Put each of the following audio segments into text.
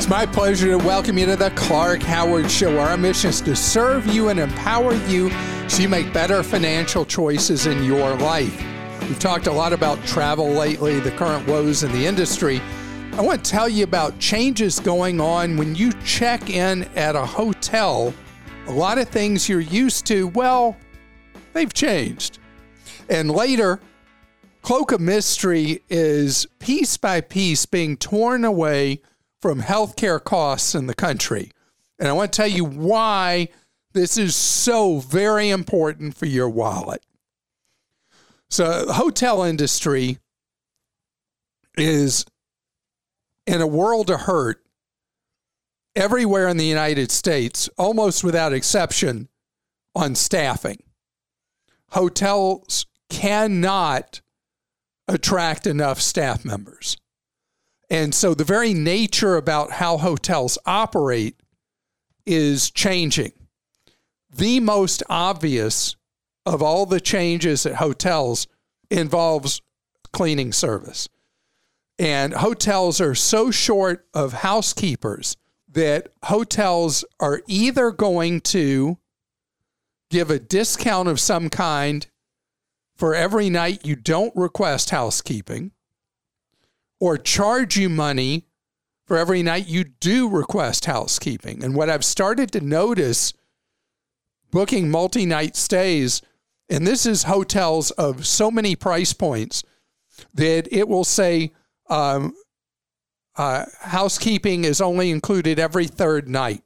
It's my pleasure to welcome you to the Clark Howard Show. Our mission is to serve you and empower you so you make better financial choices in your life. We've talked a lot about travel lately, the current woes in the industry. I want to tell you about changes going on when you check in at a hotel. A lot of things you're used to, well, they've changed. And later, Cloak of Mystery is piece by piece being torn away from healthcare costs in the country. And I want to tell you why this is so very important for your wallet. So the hotel industry is in a world of hurt everywhere in the United States, almost without exception, on staffing. Hotels cannot attract enough staff members. And so the very nature about how hotels operate is changing. The most obvious of all the changes at hotels involves cleaning service. And hotels are so short of housekeepers that hotels are either going to give a discount of some kind for every night you don't request housekeeping, or charge you money for every night you do request housekeeping. And what I've started to notice booking multi-night stays, and this is hotels of so many price points, that it will say housekeeping is only included every third night,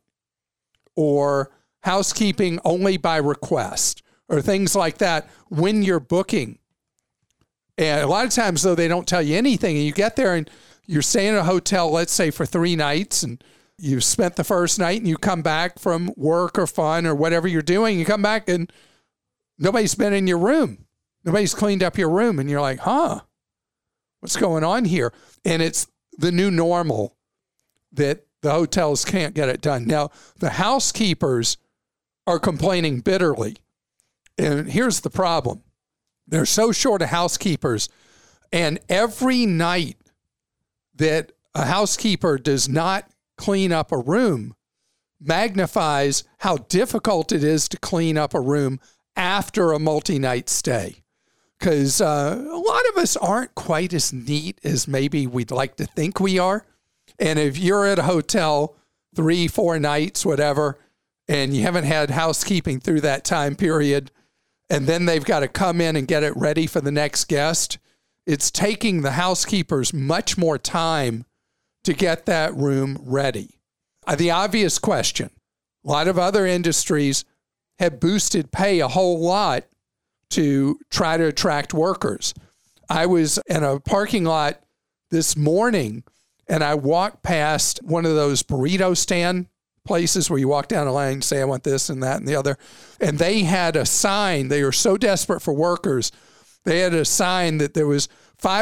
or housekeeping only by request, or things like that when you're booking. And a lot of times, though, they don't tell you anything. And you get there and you're staying in a hotel, let's say for 3 nights, and you've spent the first night and you come back from work or fun or whatever you're doing. You come back and nobody's been in your room. Nobody's cleaned up your room. And you're like, what's going on here? And it's the new normal that the hotels can't get it done. Now, the housekeepers are complaining bitterly. And here's the problem. They're so short of housekeepers. And every night that a housekeeper does not clean up a room magnifies how difficult it is to clean up a room after a multi-night stay. Because a lot of us aren't quite as neat as maybe we'd like to think we are. And if you're at a hotel 3-4 nights, whatever, and you haven't had housekeeping through that time period, and then they've got to come in and get it ready for the next guest, it's taking the housekeepers much more time to get that room ready. The obvious question, a lot of other industries have boosted pay a whole lot to try to attract workers. I was in a parking lot this morning and I walked past one of those burrito stand places where you walk down a line and say, I want this and that and the other. And they had a sign. They were so desperate for workers. They had a sign that there was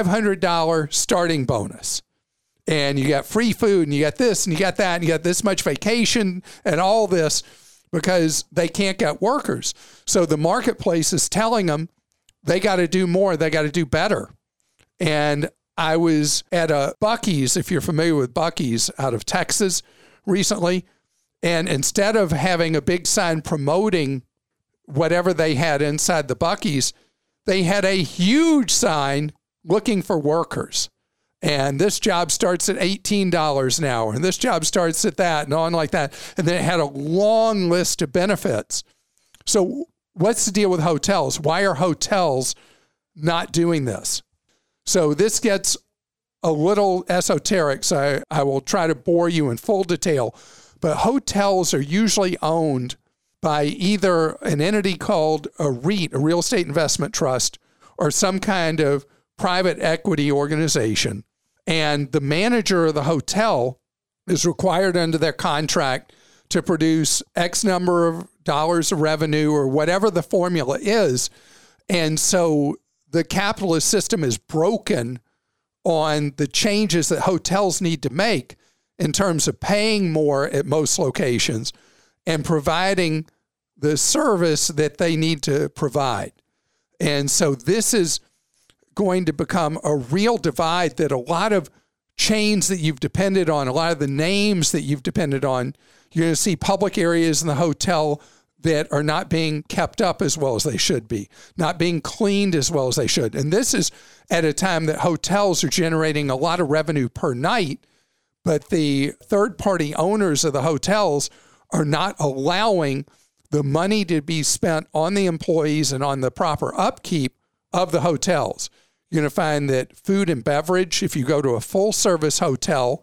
$500 starting bonus. And you got free food and you got this and you got that and you got this much vacation and all this, because they can't get workers. So the marketplace is telling them they got to do more. They got to do better. And I was at a Buc-ee's, if you're familiar with Buc-ee's, out of Texas recently. And instead of having a big sign promoting whatever they had inside the Buc-ee's, they had a huge sign looking for workers. And this job starts at $18 an hour, and this job starts at that, and on like that. And then it had a long list of benefits. So what's the deal with hotels? Why are hotels not doing this? So this gets a little esoteric, so I will try to bore you in full detail. But hotels are usually owned by either an entity called a REIT, a real estate investment trust, or some kind of private equity organization. And the manager of the hotel is required under their contract to produce X number of dollars of revenue or whatever the formula is. And so the capitalist system is broken on the changes that hotels need to make in terms of paying more at most locations and providing the service that they need to provide. And so this is going to become a real divide that a lot of chains that you've depended on, a lot of the names that you've depended on. You're going to see public areas in the hotel that are not being kept up as well as they should be, not being cleaned as well as they should. And this is at a time that hotels are generating a lot of revenue per night, but the third-party owners of the hotels are not allowing the money to be spent on the employees and on the proper upkeep of the hotels. You're going to find that food and beverage, if you go to a full-service hotel,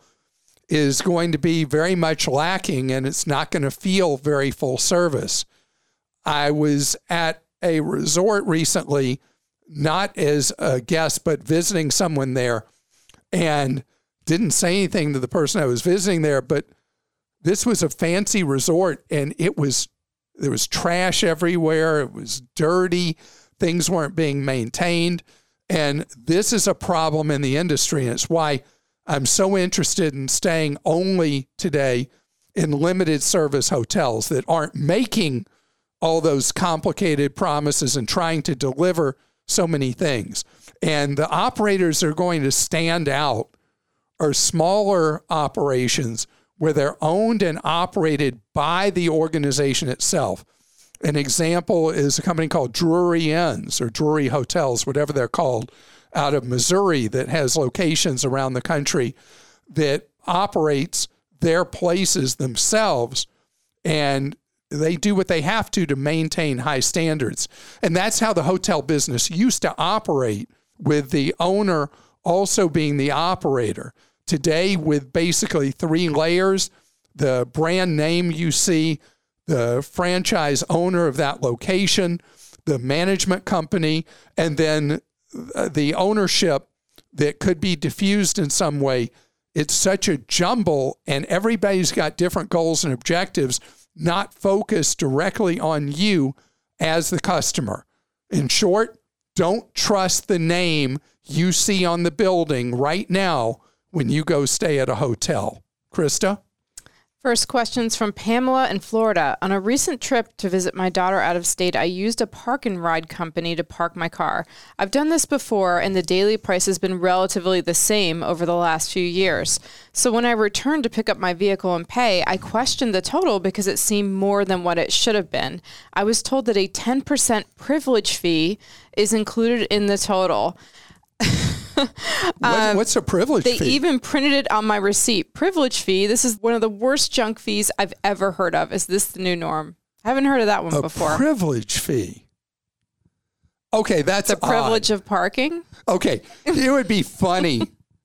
is going to be very much lacking, and it's not going to feel very full service. I was at a resort recently, not as a guest, but visiting someone there, and didn't say anything to the person I was visiting there, but this was a fancy resort, and there was trash everywhere. It was dirty. Things weren't being maintained. And this is a problem in the industry, and it's why I'm so interested in staying only today in limited service hotels that aren't making all those complicated promises and trying to deliver so many things. And the operators that are going to stand out are smaller operations where they're owned and operated by the organization itself. An example is a company called Drury Inns or Drury Hotels, whatever they're called, out of Missouri that has locations around the country that operates their places themselves, and they do what they have to maintain high standards. And that's how the hotel business used to operate, with the owner also being the operator. Today, with basically 3 layers, the brand name you see, the franchise owner of that location, the management company, and then the ownership that could be diffused in some way. It's such a jumble, and everybody's got different goals and objectives, not focused directly on you as the customer. In short, don't trust the name you see on the building right now when you go stay at a hotel. Krista? First question's from Pamela in Florida. On a recent trip to visit my daughter out of state, I used a park and ride company to park my car. I've done this before, and the daily price has been relatively the same over the last few years. So when I returned to pick up my vehicle and pay, I questioned the total because it seemed more than what it should have been. I was told that a 10% privilege fee is included in the total. What's a privilege fee? They even printed it on my receipt. Privilege fee. This is one of the worst junk fees I've ever heard of. Is this the new norm? I haven't heard of that one before. A privilege fee. Okay, that's the privilege odd. of parking. Okay, it would be funny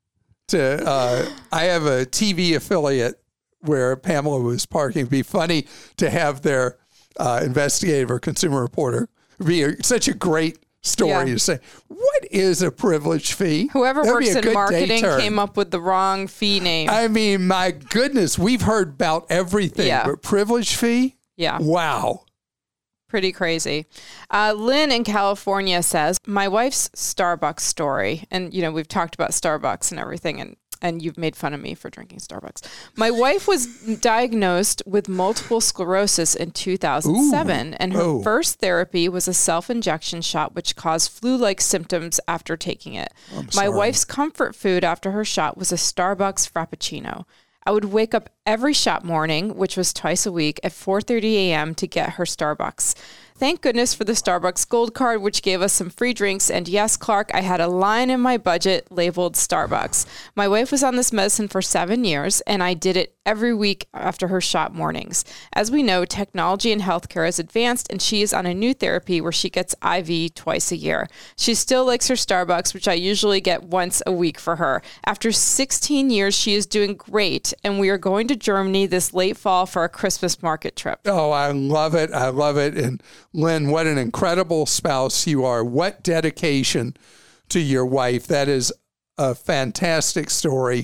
to. I have a TV affiliate where Pamela was parking. It'd be funny to have their investigative or consumer reporter. It'd be such a great story to say, what is a privilege fee? Whoever works in marketing came up with the wrong fee name. I mean, my goodness, we've heard about everything, but privilege fee? Yeah. Wow. Pretty crazy. Lynn in California says, my wife's Starbucks story, and we've talked about Starbucks and everything, and you've made fun of me for drinking Starbucks. My wife was diagnosed with multiple sclerosis in 2007, and her first therapy was a self-injection shot, which caused flu-like symptoms after taking it. My wife's comfort food after her shot was a Starbucks Frappuccino. I would wake up every shot morning, which was twice a week, at 4:30 a.m. to get her Starbucks. Thank goodness for the Starbucks Gold Card, which gave us some free drinks. And yes, Clark, I had a line in my budget labeled Starbucks. My wife was on this medicine for 7 years, and I did it every week after her shot mornings. As we know, technology in healthcare is advanced, and she is on a new therapy where she gets IV twice a year. She still likes her Starbucks, which I usually get once a week for her. After 16 years, she is doing great, and we are going to Germany this late fall for a Christmas market trip. Oh, I love it. I love it. And Lynn, what an incredible spouse you are. What dedication to your wife. That is a fantastic story.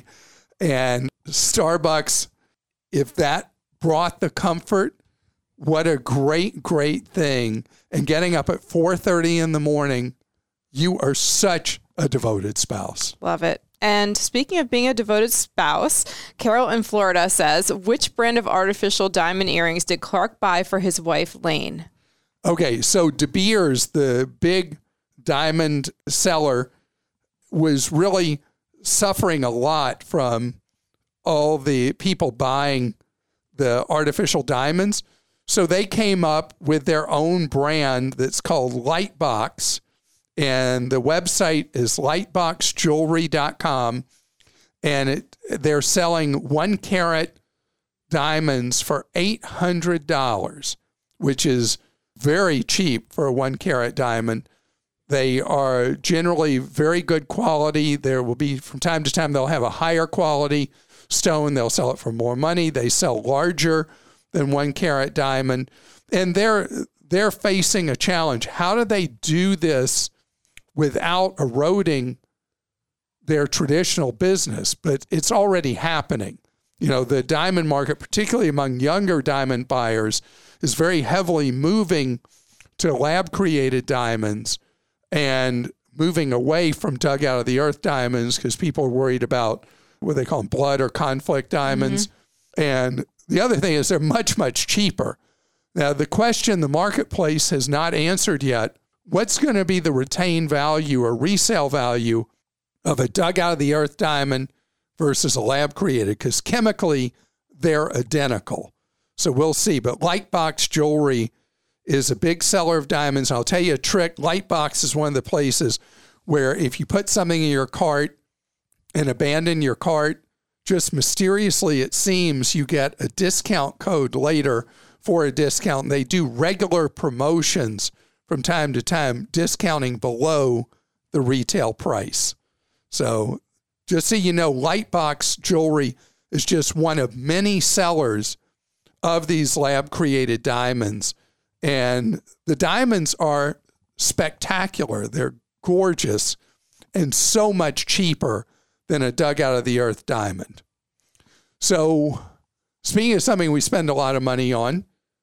And Starbucks, if that brought the comfort, what a great, great thing. And getting up at 4:30 in the morning, you are such a devoted spouse. Love it. And speaking of being a devoted spouse, Carol in Florida says, which brand of artificial diamond earrings did Clark buy for his wife, Lane? Okay, so De Beers, the big diamond seller, was really suffering a lot from all the people buying the artificial diamonds. So they came up with their own brand that's called Lightbox. And the website is lightboxjewelry.com. And they're selling 1 carat diamonds for $800, which is very cheap for a 1 carat diamond. They are generally very good quality. There will be, from time to time, they'll have a higher quality stone. They'll sell it for more money. They sell larger than 1 carat diamond. And they're facing a challenge. How do they do this without eroding their traditional business? But it's already happening. You know, the diamond market, particularly among younger diamond buyers, is very heavily moving to lab-created diamonds and moving away from dug out of the earth diamonds because people are worried about what they call them, blood or conflict diamonds. Mm-hmm. And the other thing is they're much, much cheaper. Now, the question the marketplace has not answered yet, what's going to be the retained value or resale value of a dug out of the earth diamond versus a lab created? Because chemically, they're identical. So we'll see. But Lightbox Jewelry is a big seller of diamonds. I'll tell you a trick. Lightbox is one of the places where if you put something in your cart and abandon your cart, just mysteriously, it seems, you get a discount code later for a discount. And they do regular promotions from time to time, discounting below the retail price. So just so you know, Lightbox Jewelry is just one of many sellers of these lab-created diamonds. And the diamonds are spectacular. They're gorgeous and so much cheaper than a dug out of the earth diamond. So speaking of something we spend a lot of money on,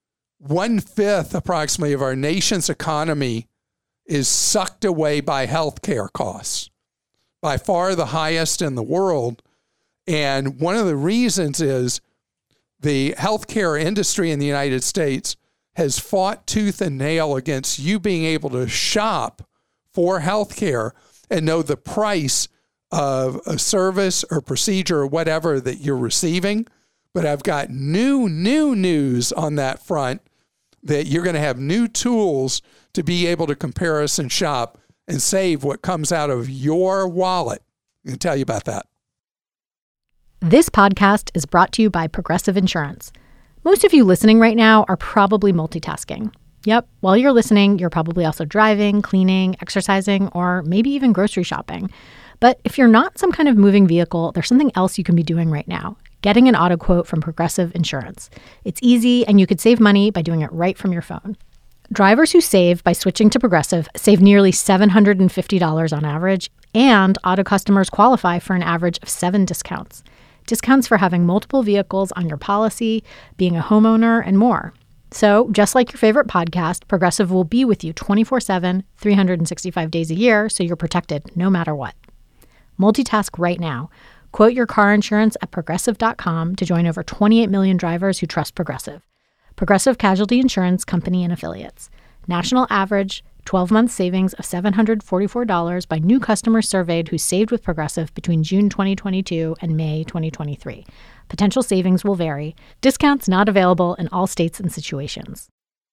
1/5 approximately of our nation's economy is sucked away by healthcare costs, by far the highest in the world. And one of the reasons is the healthcare industry in the United States has fought tooth and nail against you being able to shop for healthcare and know the price of a service or procedure or whatever that you're receiving. But I've got new news on that front, that you're going to have new tools to be able to comparison shop and save what comes out of your wallet. I'm going to tell you about that. This podcast is brought to you by Progressive Insurance. Most of you listening right now are probably multitasking. Yep, while you're listening, you're probably also driving, cleaning, exercising, or maybe even grocery shopping. But if you're not some kind of moving vehicle, there's something else you can be doing right now: getting an auto quote from Progressive Insurance. It's easy, and you could save money by doing it right from your phone. Drivers who save by switching to Progressive save nearly $750 on average, and auto customers qualify for an average of 7 discounts. Discounts for having multiple vehicles on your policy, being a homeowner, and more. So, just like your favorite podcast, Progressive will be with you 24/7, 365 days a year, so you're protected no matter what. Multitask right now. Quote your car insurance at Progressive.com to join over 28 million drivers who trust Progressive. Progressive Casualty Insurance Company and Affiliates. National average 12-month savings of $744 by new customers surveyed who saved with Progressive between June 2022 and May 2023. Potential savings will vary. Discounts not available in all states and situations.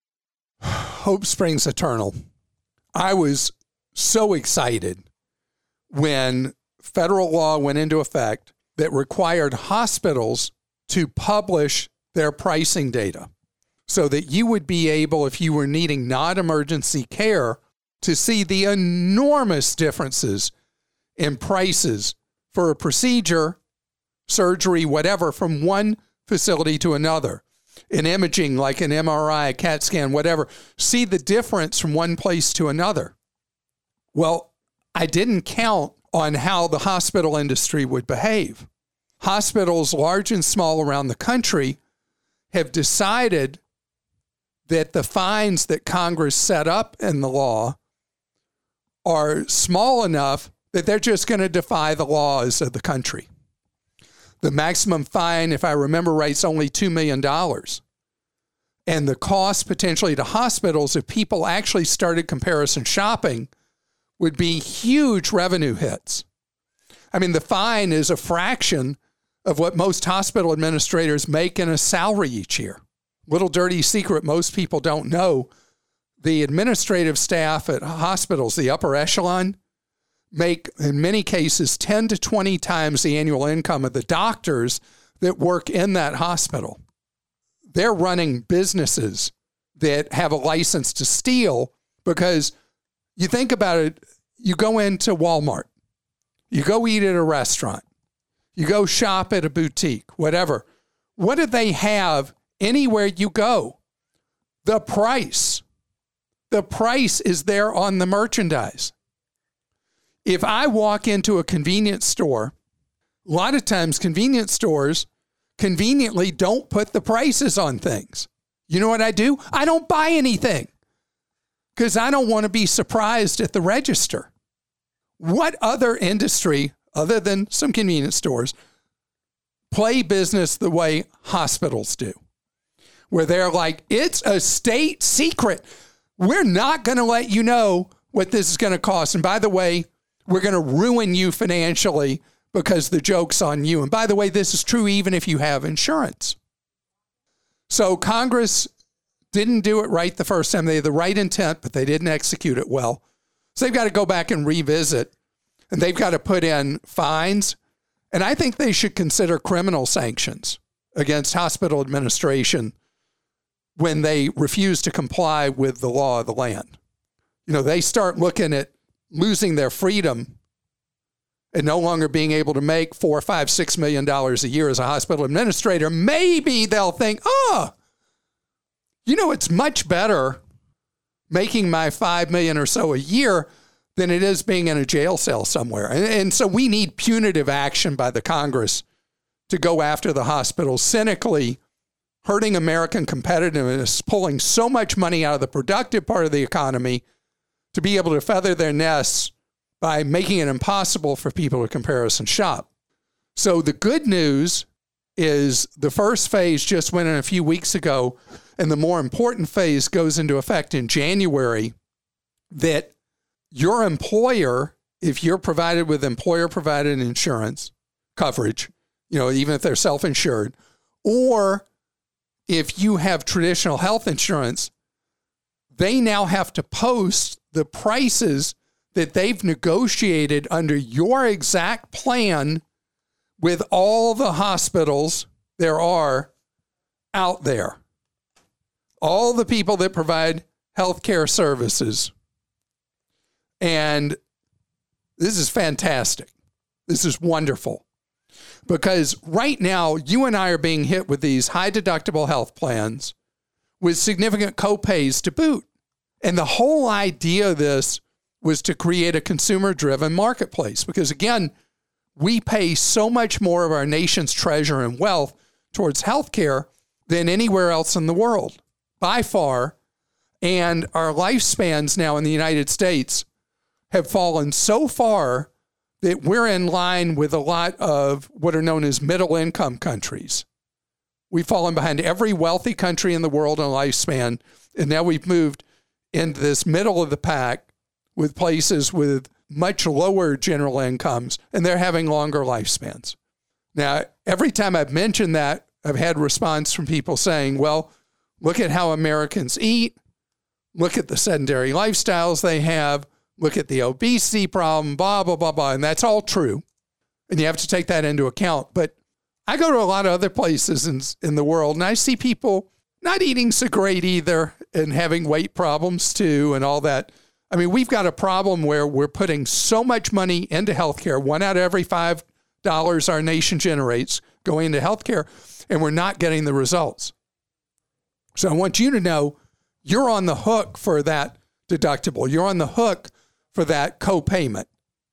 Hope springs eternal. I was so excited when federal law went into effect that required hospitals to publish their pricing data so that you would be able, if you were needing non-emergency care, to see the enormous differences in prices for a procedure, surgery, whatever, from one facility to another. In imaging, like an MRI, a CAT scan, whatever, see the difference from one place to another. Well, I didn't count on how the hospital industry would behave. Hospitals, large and small around the country, have decided that the fines that Congress set up in the law are small enough that they're just going to defy the laws of the country. The maximum fine, if I remember right, is only $2 million. And the cost potentially to hospitals, if people actually started comparison shopping, would be huge revenue hits. I mean, the fine is a fraction of what most hospital administrators make in a salary each year. Little dirty secret most people don't know. The administrative staff at hospitals, the upper echelon, make, in many cases, 10 to 20 times the annual income of the doctors that work in that hospital. They're running businesses that have a license to steal because you think about it, you go into Walmart, you go eat at a restaurant, you go shop at a boutique, whatever. What do they have anywhere you go? The price. The price is there on the merchandise. If I walk into a convenience store, a lot of times convenience stores conveniently don't put the prices on things. You know what I do? I don't buy anything because I don't want to be surprised at the register. What other industry, other than some convenience stores, play business the way hospitals do? Where they're like, it's a state secret. We're not going to let you know what this is going to cost. And by the way, we're going to ruin you financially because the joke's on you. And by the way, this is true even if you have insurance. So Congress didn't do it right the first time. They had the right intent, but they didn't execute it well. So they've got to go back and revisit, and they've got to put in fines. And I think they should consider criminal sanctions against hospital administration when they refuse to comply with the law of the land. You know, they start looking at losing their freedom and no longer being able to make $4, $5, $6 million a year as a hospital administrator. Maybe they'll think, you know, it's much better making my $5 million or so a year than it is being in a jail cell somewhere. And so we need punitive action by the Congress to go after the hospitals, cynically hurting American competitiveness, pulling so much money out of the productive part of the economy to be able to feather their nests by making it impossible for people to compare us and shop. So the good news is the first phase just went in a few weeks ago, and the more important phase goes into effect in January, that your employer, if you're provided with employer-provided insurance coverage, you know, even if they're self-insured, or if you have traditional health insurance, they now have to post the prices that they've negotiated under your exact plan with all the hospitals there are out there. All the people that provide healthcare services. And this is fantastic. This is wonderful. Because right now, you and I are being hit with these high deductible health plans with significant copays to boot. And the whole idea of this was to create a consumer-driven marketplace. Because again, we pay so much more of our nation's treasure and wealth towards healthcare than anywhere else in the world, by far. And our lifespans now in the United States have fallen so far that we're in line with a lot of what are known as middle-income countries. We've fallen behind every wealthy country in the world in lifespan, and now we've moved into this middle of the pack with places with much lower general incomes, and they're having longer lifespans. Now, every time I've mentioned that, I've had response from people saying, well, look at how Americans eat, look at the sedentary lifestyles they have, look at the obesity problem, blah, blah, blah, blah. And that's all true. And you have to take that into account. But I go to a lot of other places in the world, and I see people not eating so great either and having weight problems too and all that. I mean, we've got a problem where we're putting so much money into healthcare. 1 out of every $5 our nation generates going into healthcare, and we're not getting the results. So I want you to know you're on the hook for that deductible. You're on the hook for that copayment.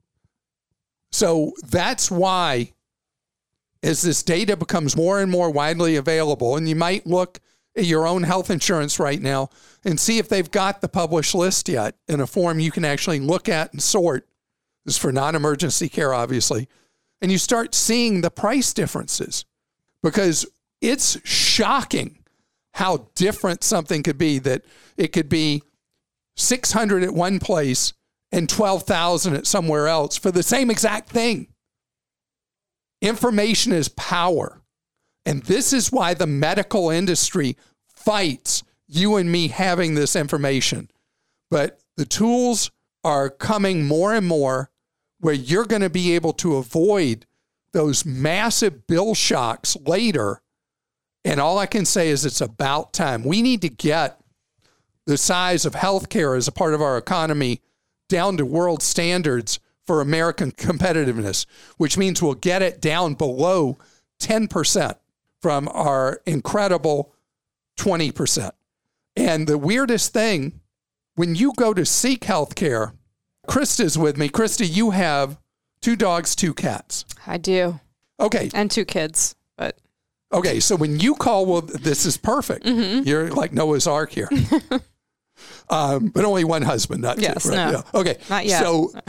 So that's why, as this data becomes more and more widely available, and you might look at your own health insurance right now and see if they've got the published list yet in a form you can actually look at and sort. This is for non-emergency care, obviously. And you start seeing the price differences, because it's shocking how different something could be, that it could be $600 at one place and $12,000 at somewhere else for the same exact thing. Information is power. And this is why the medical industry fights you and me having this information. But the tools are coming more and more where you're going to be able to avoid those massive bill shocks later. And all I can say is it's about time. We need to get the size of healthcare as a part of our economy down to world standards for American competitiveness, which means we'll get it down below 10% from our incredible 20%. And the weirdest thing, when you go to seek healthcare, Krista's with me. Krista, you have 2 dogs, 2 cats. I do. Okay. And 2 kids, but. Okay, so when you call, well, this is perfect. Mm-hmm. You're like Noah's Ark here. But only one husband, not yes, two. Right? No. Yeah. Okay. Not yet.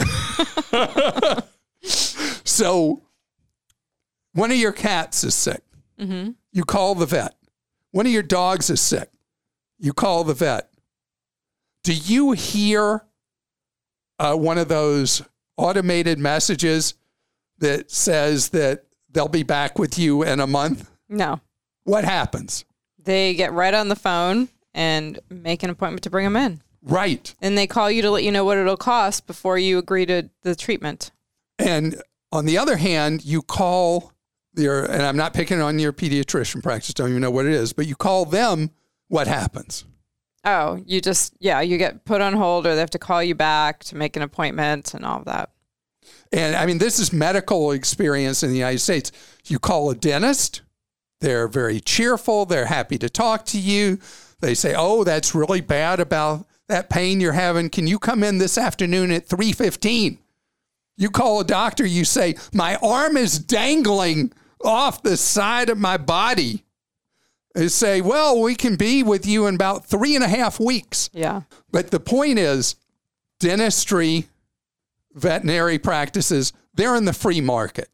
So one of your cats is sick. Mm-hmm. You call the vet. One of your dogs is sick. You call the vet. Do you hear one of those automated messages that says that they'll be back with you in a month? No. What happens? They get right on the phone and make an appointment to bring them in. Right. And they call you to let you know what it'll cost before you agree to the treatment. And on the other hand, you call and I'm not picking on your pediatrician practice, don't even know what it is, but you call them, what happens? Oh, you get put on hold, or they have to call you back to make an appointment and all of that. And I mean, this is medical experience in the United States. You call a dentist, they're very cheerful, they're happy to talk to you. They say, oh, that's really bad about that pain you're having. Can you come in this afternoon at 3:15? You call a doctor, you say, my arm is dangling off the side of my body. They say, well, we can be with you in about 3.5 weeks. Yeah. But the point is, dentistry, veterinary practices, they're in the free market.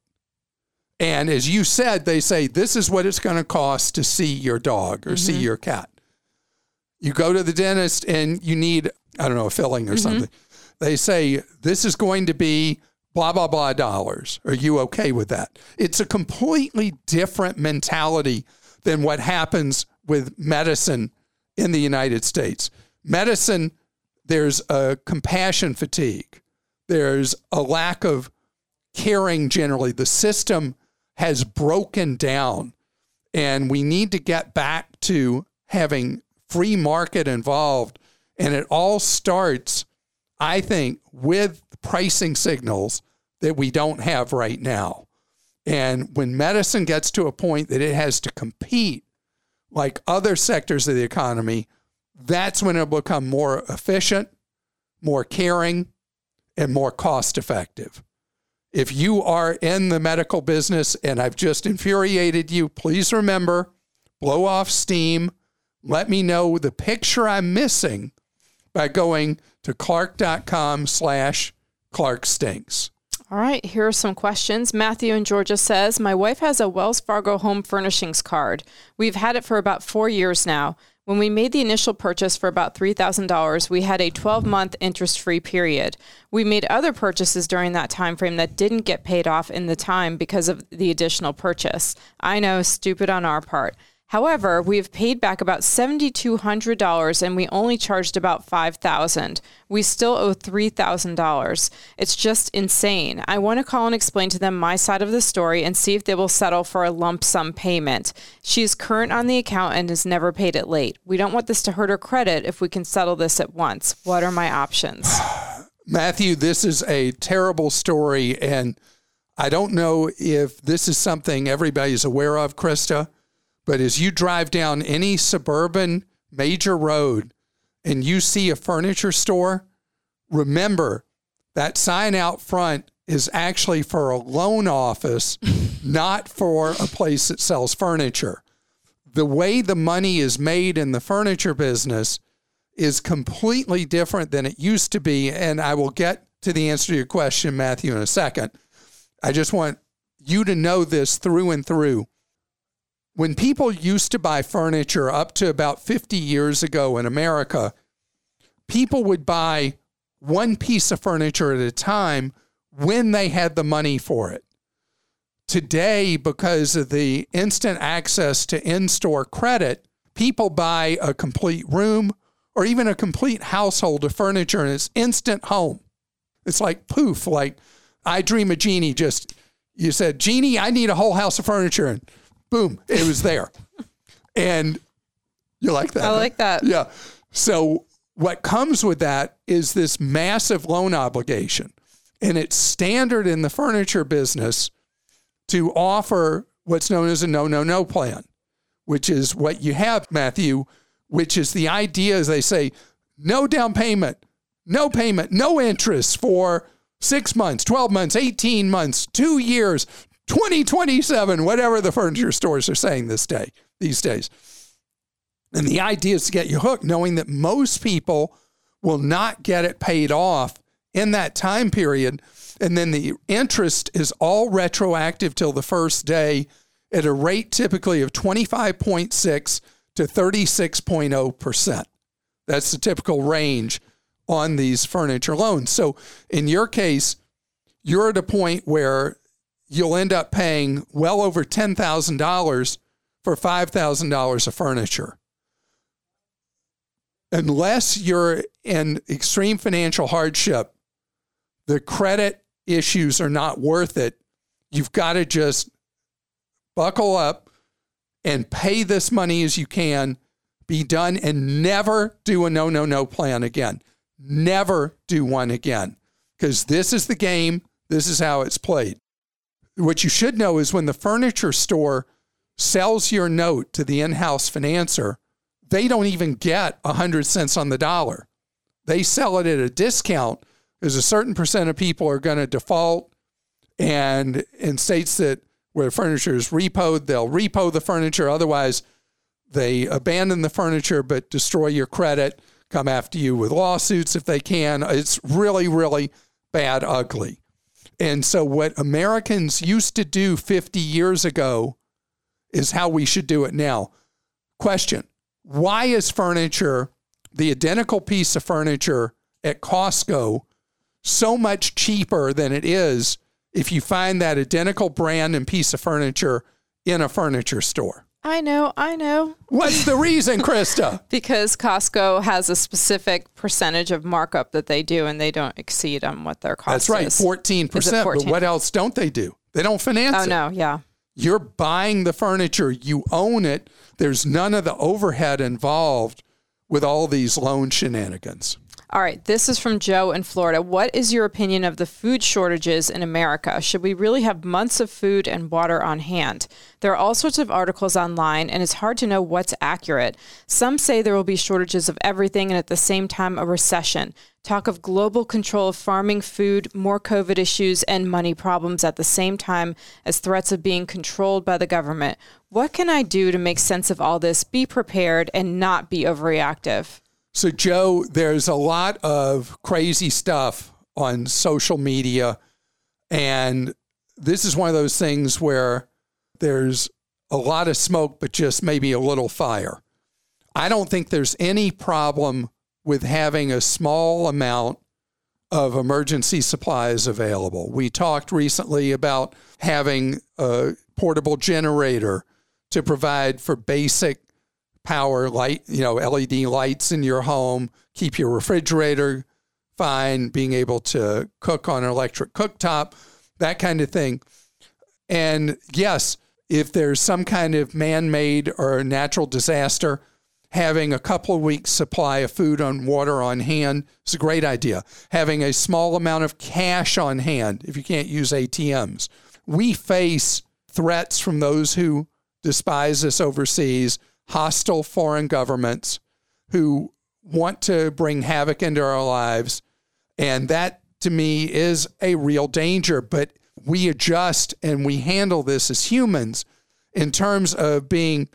And as you said, they say, this is what it's going to cost to see your dog or see your cat. You go to the dentist and you need, I don't know, a filling or something. They say, this is going to be blah, blah, blah dollars. Are you okay with that? It's a completely different mentality than what happens with medicine in the United States. Medicine, there's a compassion fatigue. There's a lack of caring generally. The system has broken down, and we need to get back to having free market involved. And it all starts, I think, with pricing signals that we don't have right now. And when medicine gets to a point that it has to compete like other sectors of the economy, that's when it'll become more efficient, more caring, and more cost effective. If you are in the medical business and I've just infuriated you, please remember, blow off steam. Let me know the picture I'm missing by going to clark.com/ClarkStinks. All right, here are some questions. Matthew in Georgia says, my wife has a Wells Fargo home furnishings card. We've had it for about 4 years now. When we made the initial purchase for about $3,000, we had a 12-month interest-free period. We made other purchases during that time frame that didn't get paid off in the time because of the additional purchase. I know, stupid on our part. However, we've paid back about $7,200 and we only charged about $5,000. We still owe $3,000. It's just insane. I want to call and explain to them my side of the story and see if they will settle for a lump sum payment. She is current on the account and has never paid it late. We don't want this to hurt her credit if we can settle this at once. What are my options? Matthew, this is a terrible story, and I don't know if this is something everybody's aware of, Krista. But as you drive down any suburban major road and you see a furniture store, remember that sign out front is actually for a loan office, not for a place that sells furniture. The way the money is made in the furniture business is completely different than it used to be. And I will get to the answer to your question, Matthew, in a second. I just want you to know this through and through. When people used to buy furniture up to about 50 years ago in America, people would buy one piece of furniture at a time when they had the money for it. today, because of the instant access to in-store credit, people buy a complete room or even a complete household of furniture and it's instant home. It's like poof, like I Dream of Jeannie. Just, you said, Jeannie, I need a whole house of furniture. And boom, it was there. And you like that? I like that. Yeah. So what comes with that is this massive loan obligation. And it's standard in the furniture business to offer what's known as a no plan, which is what you have, Matthew, which is the idea is they say, no down payment, no interest for 6 months, 12 months, 18 months, 2 years, 2027, whatever the furniture stores are saying these days. And the idea is to get you hooked, knowing that most people will not get it paid off in that time period. And then the interest is all retroactive till the first day at a rate typically of 25.6 to 36.0%. That's the typical range on these furniture loans. So in your case, you're at a point where you'll end up paying well over $10,000 for $5,000 of furniture. Unless you're in extreme financial hardship, the credit issues are not worth it. You've got to just buckle up and pay this money as you can, be done, and never do a no plan again. Never do one again, because this is the game. This is how it's played. What you should know is when the furniture store sells your note to the in-house financer, they don't even get 100 cents on the dollar. They sell it at a discount because a certain percent of people are going to default. And in states that where furniture is repoed, they'll repo the furniture. Otherwise, they abandon the furniture but destroy your credit, come after you with lawsuits if they can. It's really, really bad, ugly. And so what Americans used to do 50 years ago is how we should do it now. Question: why is furniture, the identical piece of furniture at Costco, so much cheaper than it is if you find that identical brand and piece of furniture in a furniture store? I know. What's the reason, Krista? Because Costco has a specific percentage of markup that they do, and they don't exceed on what their cost is. That's right, 14%. But what else don't they do? They don't finance it. Oh, no, yeah. You're buying the furniture. You own it. There's none of the overhead involved with all these loan shenanigans. All right, this is from Joe in Florida. What is your opinion of the food shortages in America? Should we really have months of food and water on hand? There are all sorts of articles online, and it's hard to know what's accurate. Some say there will be shortages of everything and at the same time a recession. Talk of global control of farming, food, more COVID issues, and money problems at the same time as threats of being controlled by the government. What can I do to make sense of all this, be prepared, and not be overreactive? So, Joe, there's a lot of crazy stuff on social media, and this is one of those things where there's a lot of smoke, but just maybe a little fire. I don't think there's any problem with having a small amount of emergency supplies available. We talked recently about having a portable generator to provide for basic power, light, LED lights in your home, keep your refrigerator fine, being able to cook on an electric cooktop, that kind of thing. And yes, if there's some kind of man-made or natural disaster, having a couple of weeks supply of food and water on hand is a great idea. Having a small amount of cash on hand if you can't use ATMs. We face threats from those who despise us overseas, hostile foreign governments who want to bring havoc into our lives. And that, to me, is a real danger. But we adjust and we handle this as humans in terms of being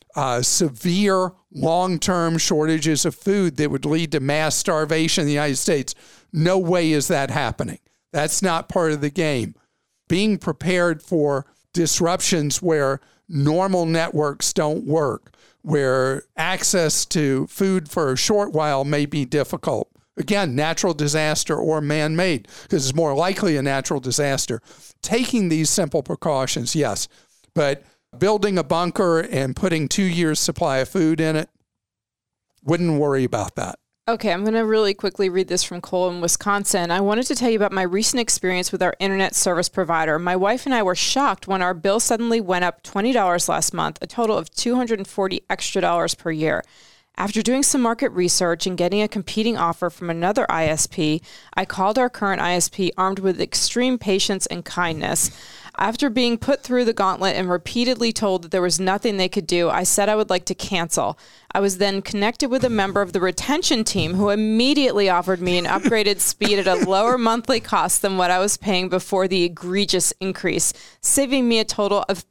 severe long-term shortages of food that would lead to mass starvation in the United States. No way is that happening. That's not part of the game. Being prepared for disruptions where normal networks don't work, where access to food for a short while may be difficult, Again, natural disaster or man-made, because it's more likely a natural disaster. Taking these simple precautions, yes, but building a bunker and putting 2 years' supply of food in it, wouldn't worry about that. Okay, I'm going to really quickly read this from Cole in Wisconsin. I wanted to tell you about my recent experience with our internet service provider. My wife and I were shocked when our bill suddenly went up $20 last month, a total of $240 extra per year. After doing some market research and getting a competing offer from another ISP, I called our current ISP armed with extreme patience and kindness. After being put through the gauntlet and repeatedly told that there was nothing they could do, I said I would like to cancel. I was then connected with a member of the retention team who immediately offered me an upgraded speed at a lower monthly cost than what I was paying before the egregious increase, saving me a total of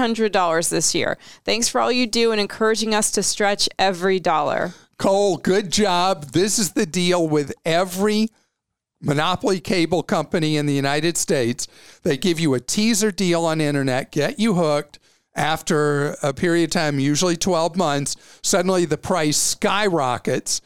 $300 this year. Thanks for all you do and encouraging us to stretch every dollar. Cole, good job. This is the deal with every monopoly cable company in the United States. They give you a teaser deal on internet, get you hooked. After a period of time, usually 12 months, suddenly the price skyrockets,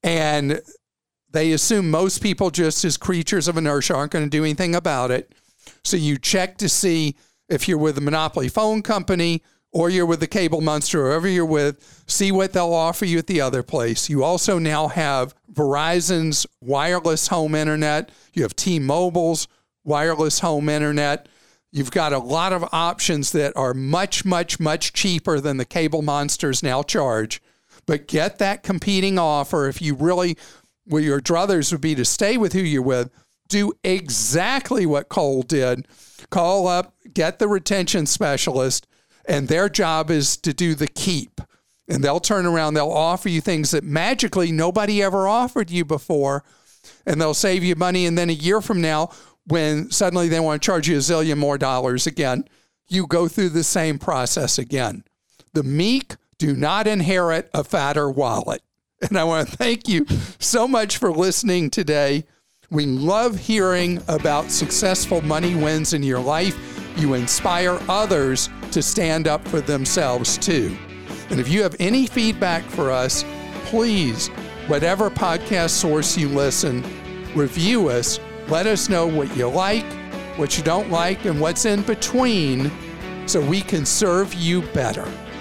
and they assume most people, just as creatures of inertia, aren't going to do anything about it. So you check to see if you're with a monopoly phone company or you're with the cable monster, or whoever you're with, see what they'll offer you at the other place. You also now have Verizon's wireless home internet. You have T-Mobile's wireless home internet. You've got a lot of options that are much, much, much cheaper than the cable monsters now charge. But get that competing offer. If you really, well, your druthers would be to stay with who you're with, do exactly what Cole did. Call up, get the retention specialist, and their job is to do the keep. And they'll turn around, they'll offer you things that magically nobody ever offered you before, and they'll save you money. And then a year from now, when suddenly they want to charge you $1 zillion more again, you go through the same process again. The meek do not inherit a fatter wallet. And I want to thank you so much for listening today. We love hearing about successful money wins in your life. You inspire others to stand up for themselves too. And if you have any feedback for us, please, whatever podcast source you listen, review us. Let us know what you like, what you don't like, and what's in between so we can serve you better.